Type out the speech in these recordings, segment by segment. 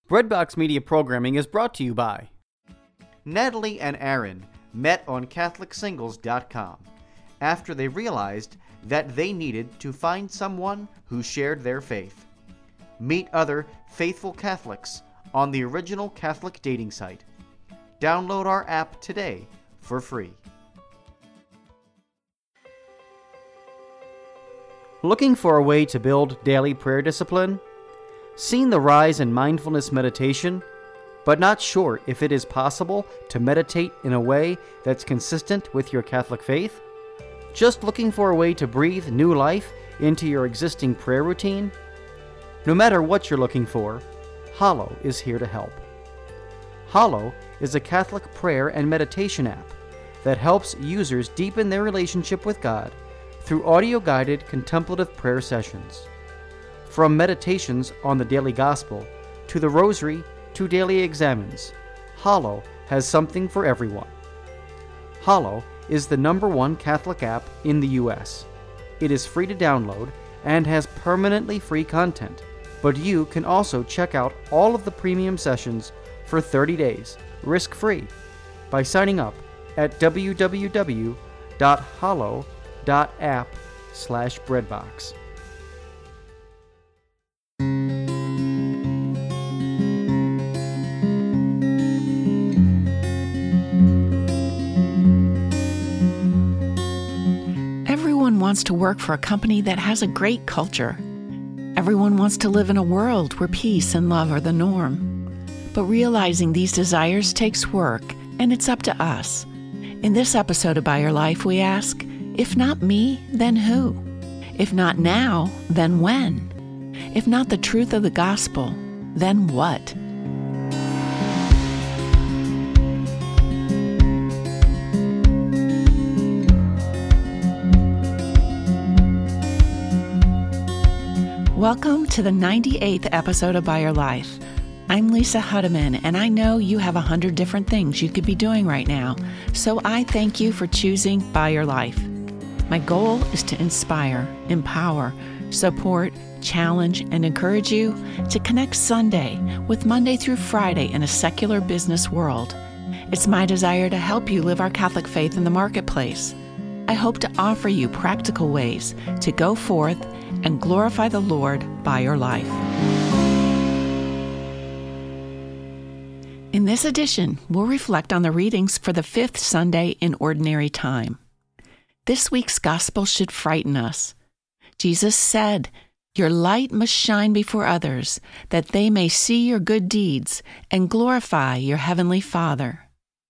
Breadbox Media programming is brought to you by Natalie and Aaron met on CatholicSingles.com after they realized that they needed to find someone who shared their faith. Meet other faithful Catholics on the original Catholic dating site. Download our app today for free. Looking for a way to build daily prayer discipline? Seen the rise in mindfulness meditation, but not sure if it is possible to meditate in a way that's consistent with your Catholic faith? Just looking for a way to breathe new life into your existing prayer routine? No matter what you're looking for, Hallow is here to help. Hallow is a Catholic prayer and meditation app that helps users deepen their relationship with God through audio-guided contemplative prayer sessions. From meditations on the daily gospel, to the rosary, to daily examens, Hallow has something for everyone. Hallow is the #1 Catholic app in the U.S. It is free to download and has permanently free content, but you can also check out all of the premium sessions for 30 days, risk-free, by signing up at www.hallow.app/breadbox. Everyone wants to work for a company that has a great culture. Everyone wants to live in a world where peace and love are the norm. But realizing these desires takes work, and it's up to us. In this episode of By Your Life, we ask, if not me, then who? If not now, then when? If not the truth of the gospel, then what? Welcome to the 98th episode of By Your Life. I'm Lisa Hudeman, and I know you have 100 different things you could be doing right now, so I thank you for choosing By Your Life. My goal is to inspire, empower, support, challenge, and encourage you to connect Sunday with Monday through Friday in a secular business world. It's my desire to help you live our Catholic faith in the marketplace. I hope to offer you practical ways to go forth and glorify the Lord by your life. In this edition, we'll reflect on the readings for the 5th Sunday in Ordinary Time. This week's Gospel should frighten us. Jesus said, "Your light must shine before others, that they may see your good deeds and glorify your heavenly Father."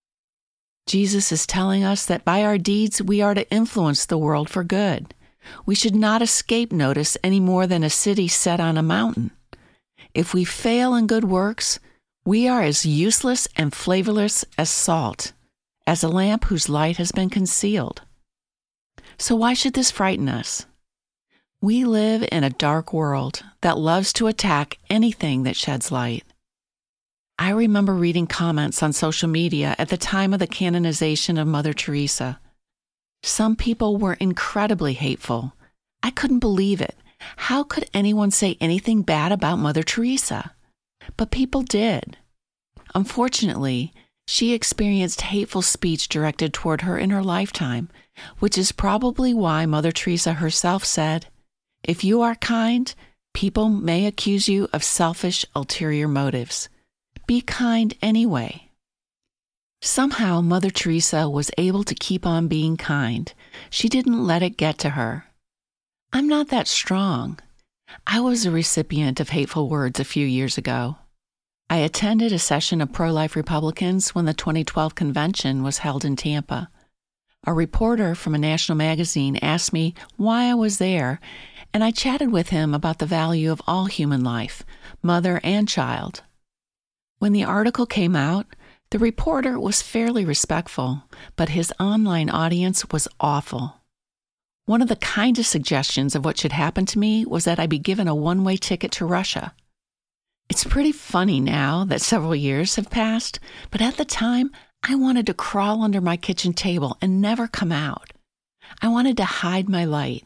Jesus is telling us that by our deeds we are to influence the world for good. We should not escape notice any more than a city set on a mountain. If we fail in good works, we are as useless and flavorless as salt, as a lamp whose light has been concealed. So why should this frighten us? We live in a dark world that loves to attack anything that sheds light. I remember reading comments on social media at the time of the canonization of Mother Teresa. Some people were incredibly hateful. I couldn't believe it. How could anyone say anything bad about Mother Teresa? But people did. Unfortunately, she experienced hateful speech directed toward her in her lifetime, which is probably why Mother Teresa herself said, "If you are kind, people may accuse you of selfish, ulterior motives. Be kind anyway." Somehow, Mother Teresa was able to keep on being kind. She didn't let it get to her. I'm not that strong. I was a recipient of hateful words a few years ago. I attended a session of pro-life Republicans when the 2012 convention was held in Tampa. A reporter from a national magazine asked me why I was there, and I chatted with him about the value of all human life, mother and child. When the article came out, the reporter was fairly respectful, but his online audience was awful. One of the kindest suggestions of what should happen to me was that I be given a one-way ticket to Russia. It's pretty funny now that several years have passed, but at the time, I wanted to crawl under my kitchen table and never come out. I wanted to hide my light.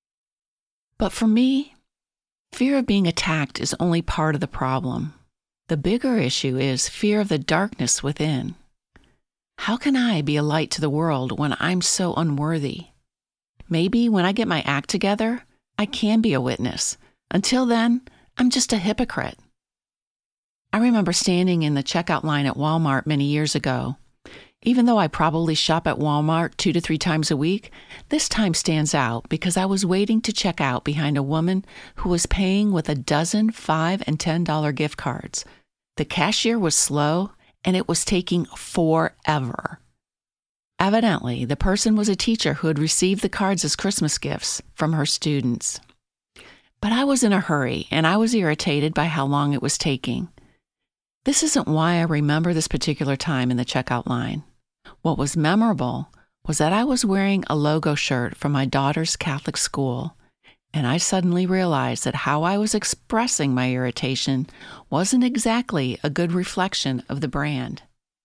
But for me, fear of being attacked is only part of the problem. The bigger issue is fear of the darkness within. How can I be a light to the world when I'm so unworthy? Maybe when I get my act together, I can be a witness. Until then, I'm just a hypocrite. I remember standing in the checkout line at Walmart many years ago. Even though I probably shop at Walmart 2 to 3 times a week, this time stands out because I was waiting to check out behind a woman who was paying with a dozen $5 and $10 gift cards. The cashier was slow, and it was taking forever. Evidently, the person was a teacher who had received the cards as Christmas gifts from her students. But I was in a hurry, and I was irritated by how long it was taking. This isn't why I remember this particular time in the checkout line. What was memorable was that I was wearing a logo shirt from my daughter's Catholic school, and I suddenly realized that how I was expressing my irritation wasn't exactly a good reflection of the brand.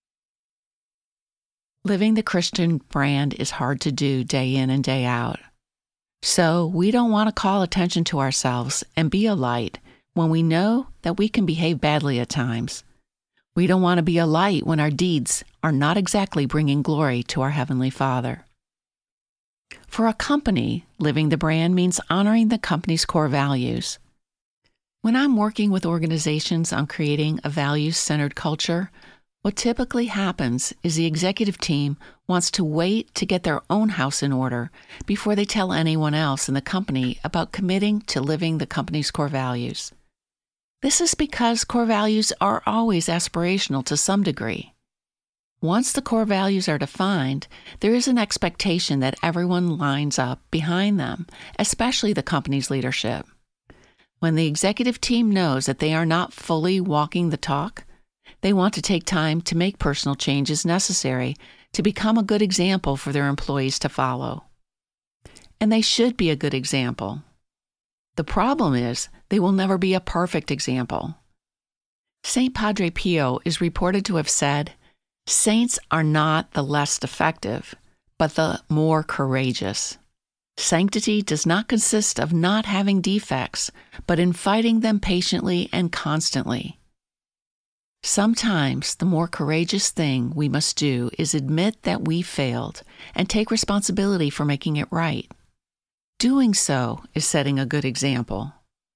Living the Christian brand is hard to do day in and day out. So we don't want to call attention to ourselves and be a light when we know that we can behave badly at times. We don't want to be a light when our deeds are not exactly bringing glory to our Heavenly Father. For a company, living the brand means honoring the company's core values. When I'm working with organizations on creating a values-centered culture, what typically happens is the executive team wants to wait to get their own house in order before they tell anyone else in the company about committing to living the company's core values. This is because core values are always aspirational to some degree. Once the core values are defined, there is an expectation that everyone lines up behind them, especially the company's leadership. When the executive team knows that they are not fully walking the talk, they want to take time to make personal changes necessary to become a good example for their employees to follow. And they should be a good example. The problem is they will never be a perfect example. St. Padre Pio is reported to have said, "Saints are not the less effective, but the more courageous. Sanctity does not consist of not having defects, but in fighting them patiently and constantly." Sometimes the more courageous thing we must do is admit that we failed and take responsibility for making it right. Doing so is setting a good example.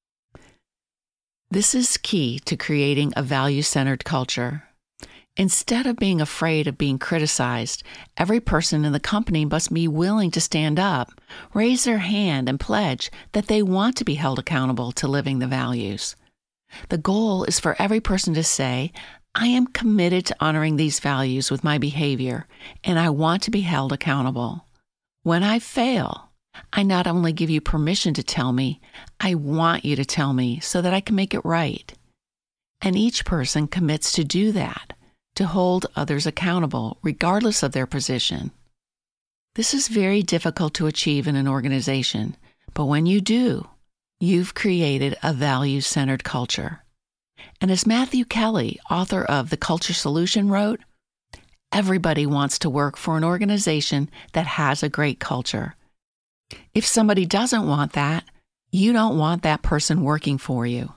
This is key to creating a value-centered culture. Instead of being afraid of being criticized, every person in the company must be willing to stand up, raise their hand, and pledge that they want to be held accountable to living the values. The goal is for every person to say, "I am committed to honoring these values with my behavior, and I want to be held accountable. When I fail, I not only give you permission to tell me, I want you to tell me so that I can make it right." And each person commits to do that, to hold others accountable, regardless of their position. This is very difficult to achieve in an organization, but when you do, you've created a values-centered culture. And as Matthew Kelly, author of The Culture Solution, wrote, everybody wants to work for an organization that has a great culture. If somebody doesn't want that, you don't want that person working for you.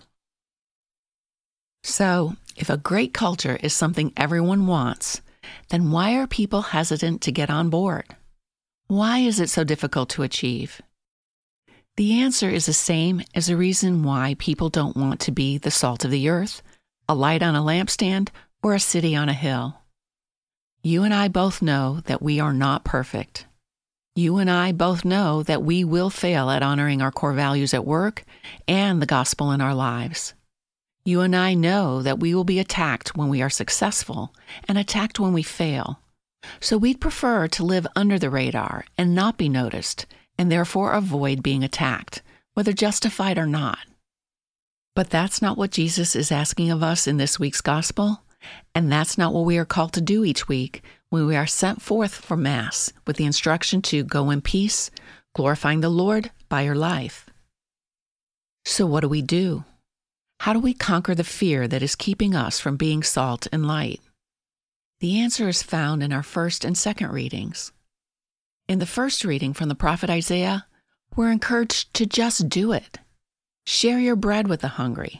So, if a great culture is something everyone wants, then why are people hesitant to get on board? Why is it so difficult to achieve? The answer is the same as the reason why people don't want to be the salt of the earth, a light on a lampstand, or a city on a hill. You and I both know that we are not perfect. You and I both know that we will fail at honoring our core values at work and the gospel in our lives. You and I know that we will be attacked when we are successful and attacked when we fail. So we'd prefer to live under the radar and not be noticed, and therefore avoid being attacked, whether justified or not. But that's not what Jesus is asking of us in this week's gospel, and that's not what we are called to do each week when we are sent forth for Mass with the instruction to go in peace, glorifying the Lord by your life. So what do? How do we conquer the fear that is keeping us from being salt and light? The answer is found in our first and second readings. In the first reading from the prophet Isaiah, we're encouraged to just do it. Share your bread with the hungry.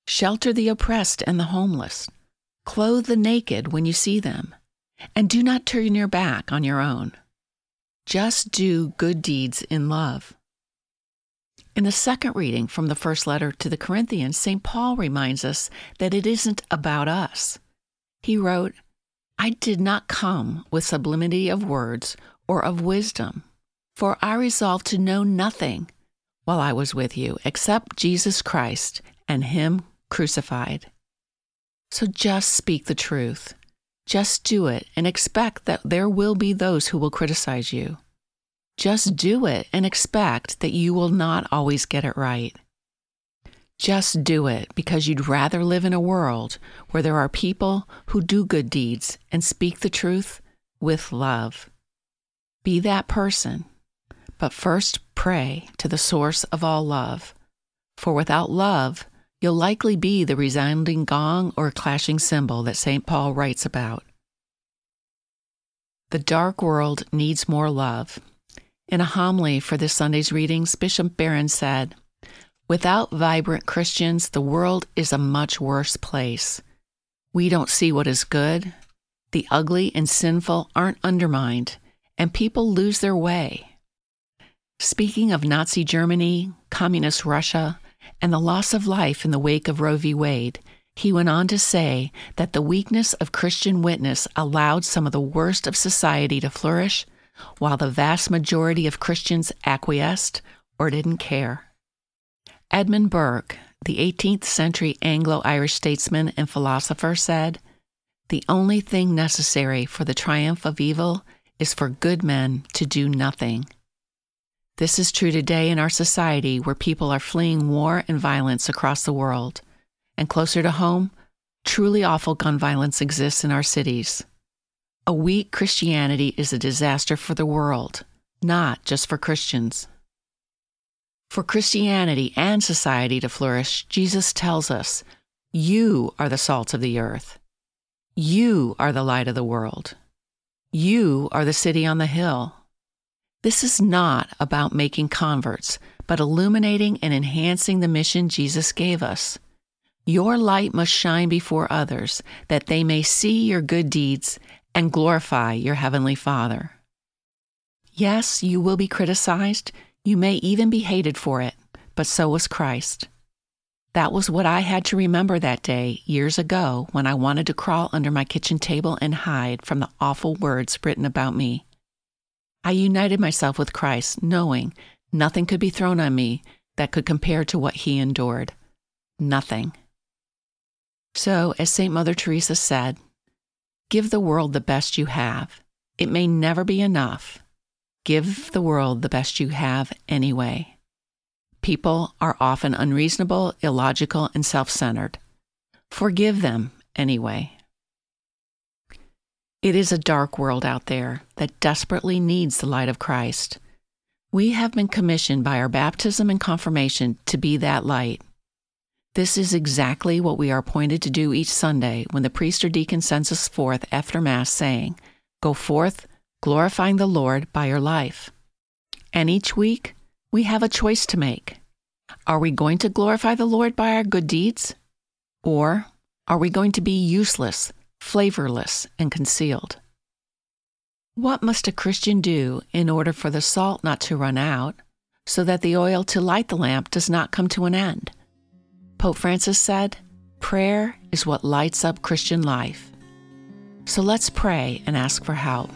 Shelter the oppressed and the homeless. Clothe the naked when you see them. And do not turn your back on your own. Just do good deeds in love. In the second reading from the first letter to the Corinthians, St. Paul reminds us that it isn't about us. He wrote, "I did not come with sublimity of words or of wisdom, for I resolved to know nothing while I was with you except Jesus Christ and Him crucified." So just speak the truth. Just do it and expect that there will be those who will criticize you. Just do it and expect that you will not always get it right. Just do it because you'd rather live in a world where there are people who do good deeds and speak the truth with love. Be that person, but first pray to the source of all love, for without love, you'll likely be the resounding gong or clashing cymbal that St. Paul writes about. The dark world needs more love. In a homily for this Sunday's readings, Bishop Barron said, "Without vibrant Christians, the world is a much worse place. We don't see what is good. The ugly and sinful aren't undermined, and people lose their way." Speaking of Nazi Germany, communist Russia, and the loss of life in the wake of Roe v. Wade, he went on to say that the weakness of Christian witness allowed some of the worst of society to flourish, while the vast majority of Christians acquiesced or didn't care. Edmund Burke, the 18th century Anglo-Irish statesman and philosopher, said, "The only thing necessary for the triumph of evil is for good men to do nothing." This is true today in our society where people are fleeing war and violence across the world. And closer to home, truly awful gun violence exists in our cities. A weak Christianity is a disaster for the world, not just for Christians. For Christianity and society to flourish, Jesus tells us, "You are the salt of the earth. You are the light of the world. You are the city on the hill." This is not about making converts, but illuminating and enhancing the mission Jesus gave us. Your light must shine before others, that they may see your good deeds and glorify your Heavenly Father. Yes, you will be criticized. You may even be hated for it, but so was Christ. That was what I had to remember that day years ago when I wanted to crawl under my kitchen table and hide from the awful words written about me. I united myself with Christ, knowing nothing could be thrown on me that could compare to what He endured. Nothing. So, as St. Mother Teresa said, give the world the best you have. It may never be enough. Give the world the best you have anyway. People are often unreasonable, illogical, and self-centered. Forgive them anyway. It is a dark world out there that desperately needs the light of Christ. We have been commissioned by our baptism and confirmation to be that light. This is exactly what we are appointed to do each Sunday when the priest or deacon sends us forth after Mass saying, "Go forth, glorifying the Lord by your life." And each week, we have a choice to make. Are we going to glorify the Lord by our good deeds? Or are we going to be useless, flavorless, and concealed? What must a Christian do in order for the salt not to run out, so that the oil to light the lamp does not come to an end? Pope Francis said, "Prayer is what lights up Christian life." So let's pray and ask for help.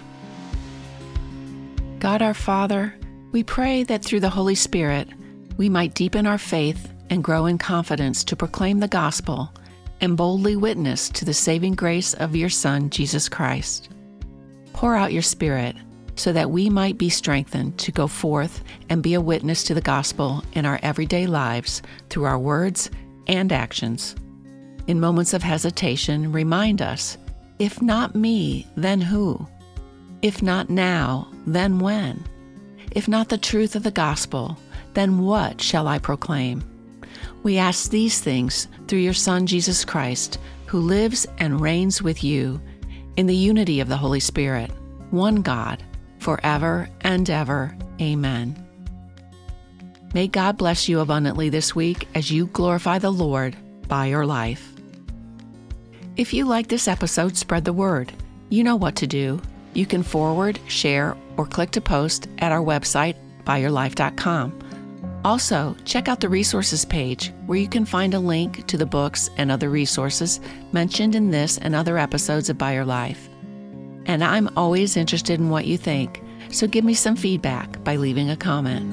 God our Father, we pray that through the Holy Spirit, we might deepen our faith and grow in confidence to proclaim the gospel and boldly witness to the saving grace of your Son, Jesus Christ. Pour out your Spirit so that we might be strengthened to go forth and be a witness to the gospel in our everyday lives through our words and actions. In moments of hesitation, remind us, if not me, then who? If not now, then when? If not the truth of the gospel, then what shall I proclaim? We ask these things through your Son, Jesus Christ, who lives and reigns with you in the unity of the Holy Spirit, one God, forever and ever. Amen. May God bless you abundantly this week as you glorify the Lord By Your Life. If you like this episode, spread the word. You know what to do. You can forward, share, or click to post at our website, byyourlife.com. Also, check out the resources page where you can find a link to the books and other resources mentioned in this and other episodes of By Your Life. And I'm always interested in what you think, so give me some feedback by leaving a comment.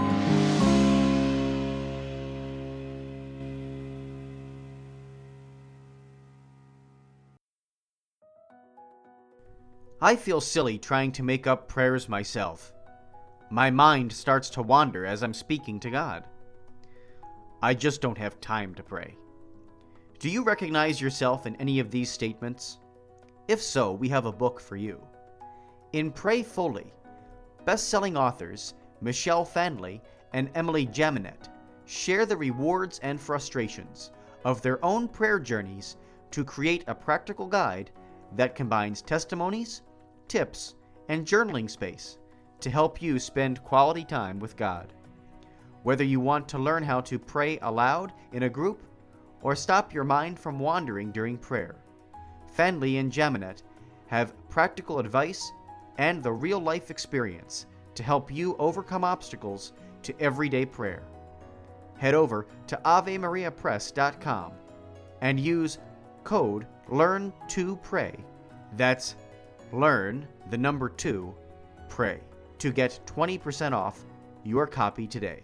I feel silly trying to make up prayers myself. My mind starts to wander as I'm speaking to God. I just don't have time to pray. Do you recognize yourself in any of these statements? If so, we have a book for you. In Pray Fully, best-selling authors Michelle Fanley and Emily Jaminet share the rewards and frustrations of their own prayer journeys to create a practical guide that combines testimonies, tips, and journaling space to help you spend quality time with God. Whether you want to learn how to pray aloud in a group or stop your mind from wandering during prayer, Fanley and Jaminet have practical advice and the real-life experience to help you overcome obstacles to everyday prayer. Head over to AveMariaPress.com and use code LEARN2PRAY. That's learn, the number 2, pray, to get 20% off your copy today.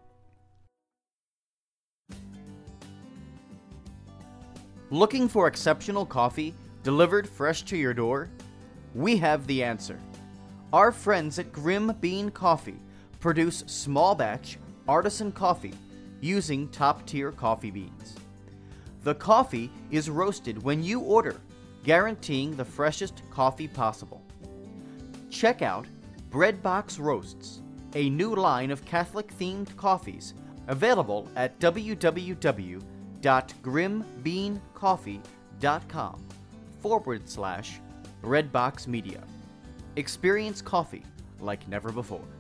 Looking for exceptional coffee delivered fresh to your door? We have the answer. Our friends at Grim Bean Coffee produce small batch artisan coffee using top-tier coffee beans. The coffee is roasted when you order, guaranteeing the freshest coffee possible. Check out Breadbox Roasts, a new line of Catholic-themed coffees available at www.grimbeancoffee.com/Redbox Media. Experience coffee like never before.